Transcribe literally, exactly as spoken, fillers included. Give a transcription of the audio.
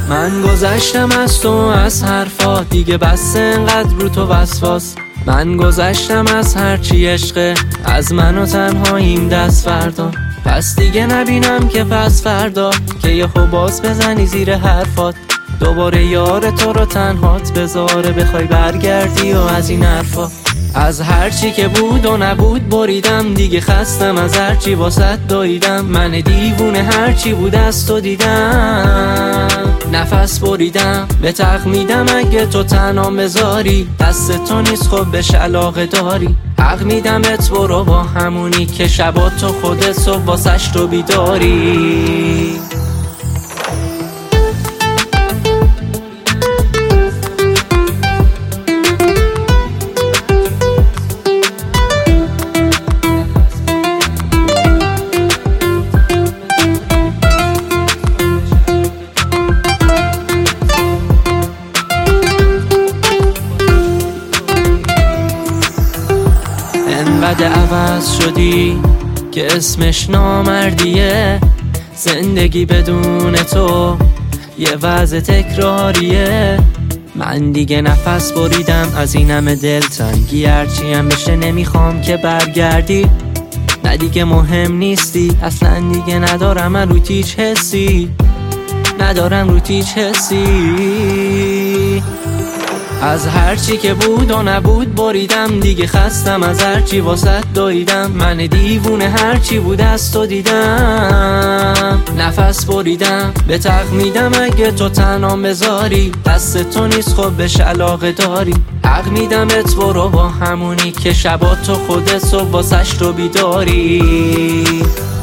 من گذشتم از تو از حرفا، دیگه بس انقدر رو تو وسواس. من گذشتم از هرچی عشقه، از من و تنهاییم دست فردا. پس دیگه نبینم که پس فردا که یه خوب باز بزنی زیر حرفات، دوباره یار تو رو تنهات بذاره بخوای برگردی و از این حرفا. از هرچی که بود و نبود بریدم، دیگه خستم از هرچی واسط داییدم. من دیوونه هرچی بود از تو دیدم، نفس بریدم به تق میدم اگه تو تنها بذاری. دست تو نیست خب بهش علاقه داری، حق میدم ات برو با همونی که شبا تو خودت صبح واسش تو بیداری. انقدر عوض شدی که اسمش نامردیه، زندگی بدون تو یه وضع تکراریه. من دیگه نفس بریدم از این همه دلتنگی، هرچی هم بشه نمیخوام که برگردی. نه دیگه مهم نیستی اصلا، دیگه ندارم من روت هیچ حسی، ندارم روت هیچ حسی. از هرچی که بود و نبود بریدم، دیگه خستم از هرچی واسط داییدم. من دیوونه هرچی بود از تو دیدم، نفس بریدم به تق میدم اگه تو تنها بذاری. دست تو نیست خب بهش علاقه داری، حق میدم ات برو با همونی که شبا تو خودت صبح واسش تو بیداری.